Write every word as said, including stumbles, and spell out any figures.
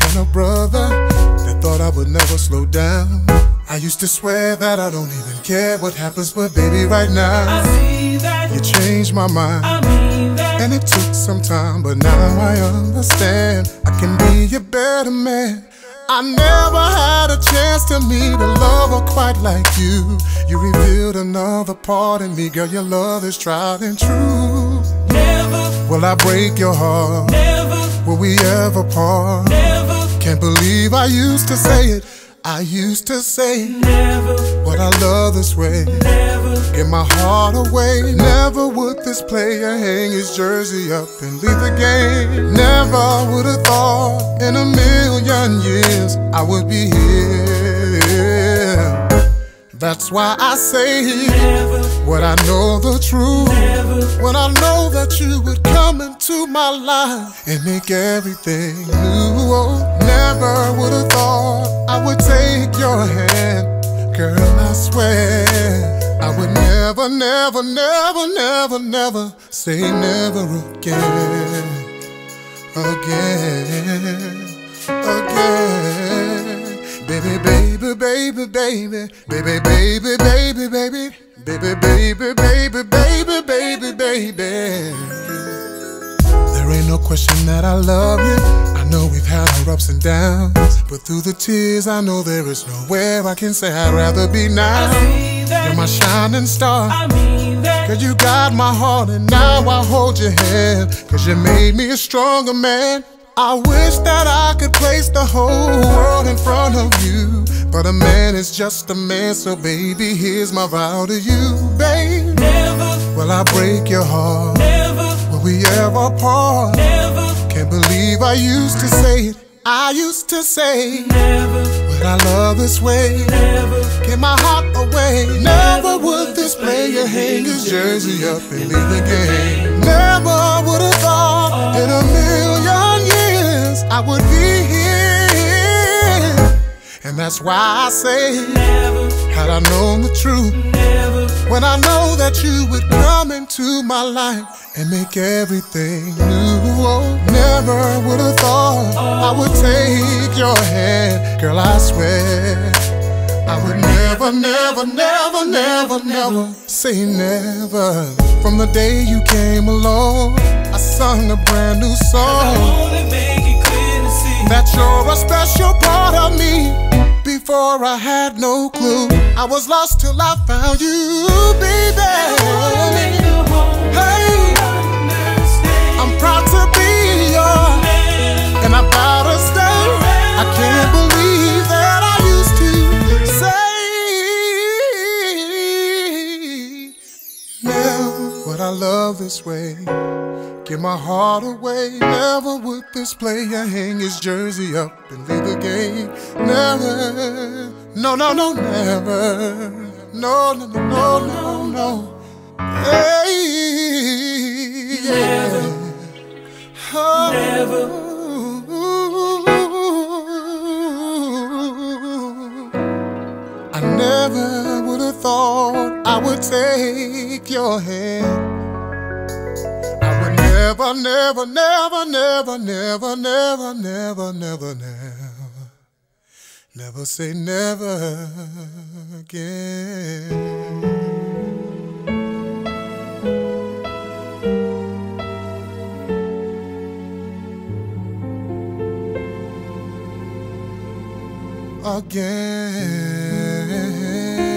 kind of brother that thought I would never slow down. I used to swear that I don't even care what happens, but baby, right now I see that you changed my mind. I mean that. And it took some time, but now I understand I can be a better man. I never had a chance to meet a lover quite like you. You revealed another part in me, girl, your love is tried and true. Never Will I break your heart? Never Will we ever part? Never Can't believe I used to say it. I used to say Never what I love this way. Never Give my heart away. Never would this player hang his jersey up and leave the game. Never would have thought in a million years I would be here. That's why I say Never what I know the truth. Never When I know that you would come into my life and make everything new. Oh, never would have thought I would take your hand. Girl, I swear I would never, never, never, never, never say never again. Again, again. Baby, baby, baby, baby, baby, baby, baby, baby. Baby, baby, baby, baby, baby, baby. There ain't no question that I love you. I know we've had our ups and downs, but through the tears I know there is nowhere I can say I'd rather be now. I see that You're my shining star. I mean that. Cause you got my heart and now I hold your hand. Cause you made me a stronger man. I wish that I could place the whole world in front of you, but a man is just a man, so baby, here's my vow to you, babe. Never Will I break your heart? Never Will we ever part? Never Can't believe I used to say it. I used to say, Never would I love this way? Never Give my heart away. Never would this player hang his jersey up and leave the game. Never would have thought in a million years I would be here. And that's why I say, Never had I known the truth, Never when I know that you would come into my life and make everything new. Oh, never would have thought I would take your hand. Girl, I swear I would never, never, never, never, never say never. From the day you came along, I sung a brand new song. only make it clear to see That you're a special part of me. Before I had no clue, I was lost till I found you, baby. Hey, I'm proud to be yours, and I'm proud to stay. I can't believe that I used to say never would I love this way. Give my heart away. Never would this player hang his jersey up and leave the game. Never, no, no, no, never. No, no, no, no, no, no. Hey, yeah. Oh. Never I never would have thought I would take your hand. Never, never, never, never, never, never, never, never, never, never say never again. Again.